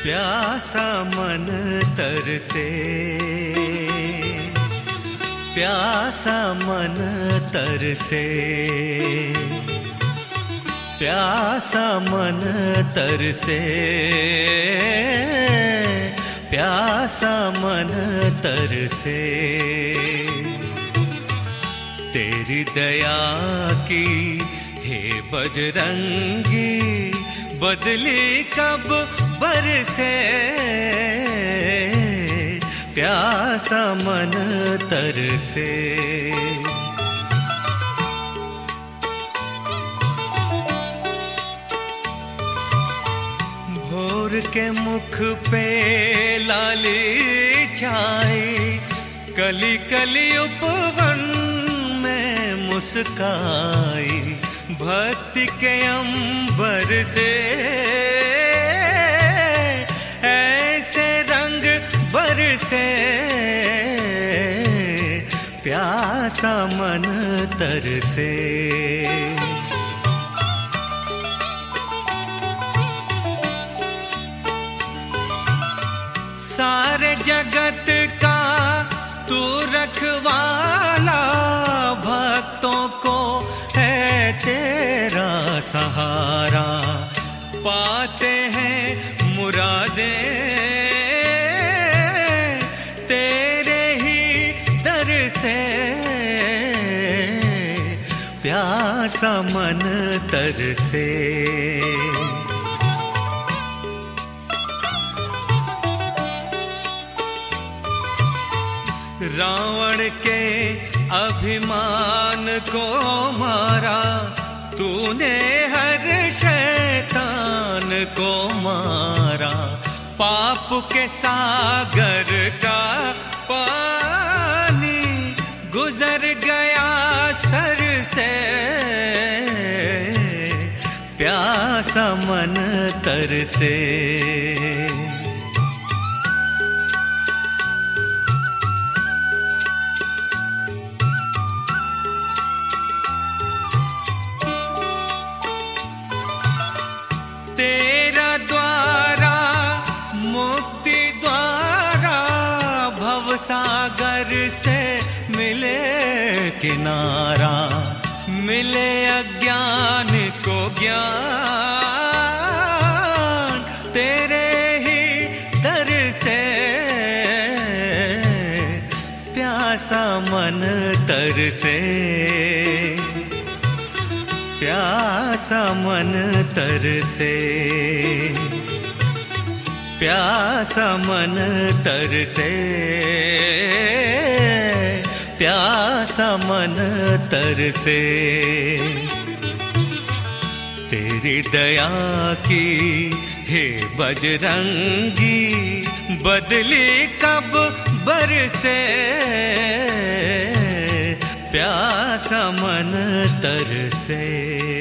प्यासा मन तरसे, प्यासा मन तरसे, प्यासा मन तरसे, प्यासा मन तरसे। तेरी दया की हे बजरंगी बदली कब बरसे, प्यासा मन तरसे। भोर के मुख पे लाली छाई, कली कली उपवन में मुस्काई, भक्ति के अंबर से ऐसे रंग बरसे, प्यासा मन तरसे। सारे जगत का तू रखवाला, भक्तों को है तेरा सहारा, पाते हैं मुरादें तेरे ही दर से, प्यासा मन तरसे। रावण के अभिमान को मारा तूने, हर शैतान को मारा, पाप के सागर का पानी गुजर गया सर से, प्यासा मन तरसे। तेरा द्वारा मुक्ति द्वारा, भवसागर से मिले किनारा, मिले अज्ञान को ज्ञान तेरे ही दर से, प्यासा मन तरसे, प्यासा मन तरसे, प्यासा मन तरसे, प्यासा मन तरसे। तेरी दया की हे बजरंगी बदली कब बरसे, प्यासा मन तरसे।